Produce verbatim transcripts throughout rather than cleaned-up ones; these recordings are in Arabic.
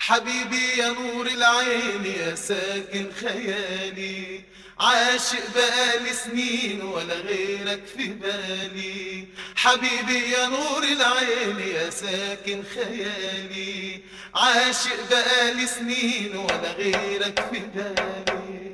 حبيبي يا نور العين يا ساكن خيالي، عاشق بقالي سنين ولا غيرك في بالي. حبيبي يا نور العين يا ساكن خيالي، عاشق بقالي سنين ولا غيرك في بالي.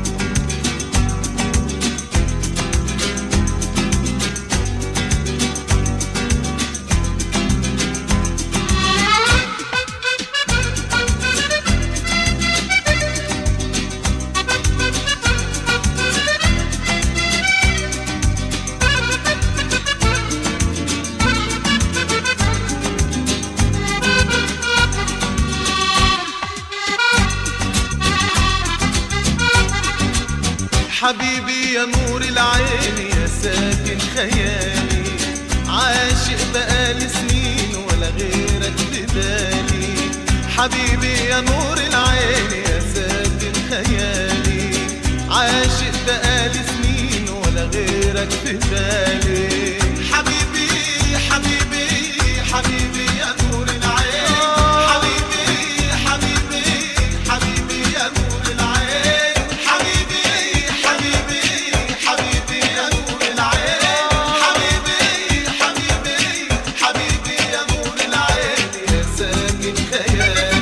حبيبي يا نور العين يا ساكن خيالي، عاشق بقالي سنين ولا غيرك ببالي. حبيبي يا نور العين يا ساكن خيالي، عاشق بقالي سنين ولا غيرك ببالي. حبيبي حبيبي حبيبي يا نور العين، حبيبي حبيبي حبيبي يا نور العين، حبيبي حبيبي حبيبي يا نور العين، حبيبي حبيبي حبيبي يا نور العين يا ساكن خيالي.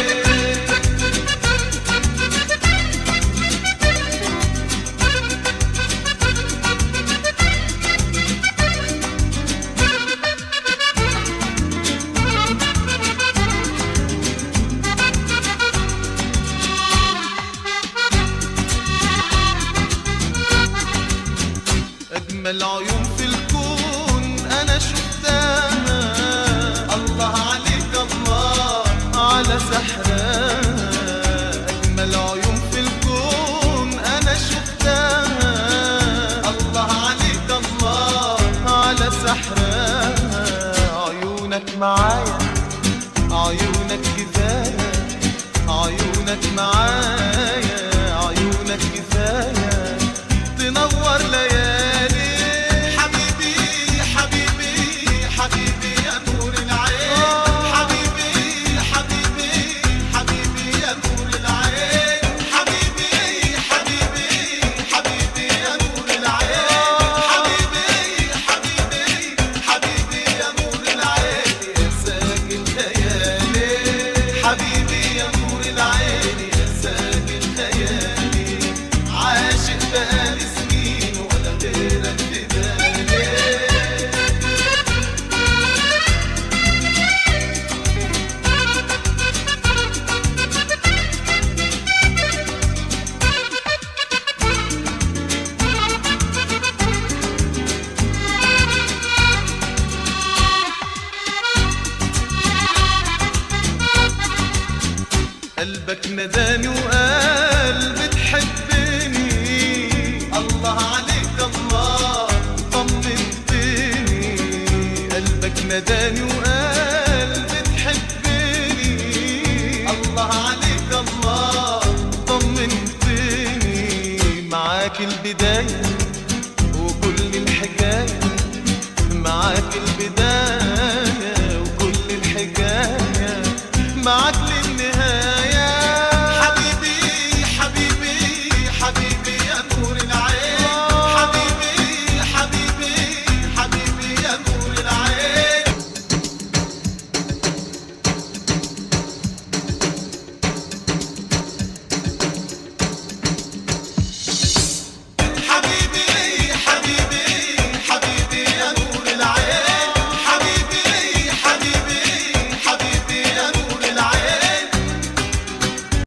أجمل عيون في الكون أنا شفتها، الله عليك الله على سحرها. أجمل عيون في الكون أنا شفتها، الله عليك الله على سحرها. عيونك معايا عيونك كفاية، عيونك معايا عيونك كفاية تنور ليالي. حبيبي يا نور العين، حبيبي حبيبي حبيبي يا نور العين، حبيبي حبيبي حبيبي يا نور العين، حبيبي حبيبي حبيبي يا نور العين يا ساكن خيالي. حبيبي يا نور العين يا ساكن خيالي، عاشق بقالي سنين ولا غيرك في بالي. قلبك نداني وقال بتحبني، الله عليك الله طمنتني. قلبك نداني وقال بتحبني، الله عليك الله طمنتني. معاك البداية وكل الحكاية، معاك البداية وكل الحكاية، معاك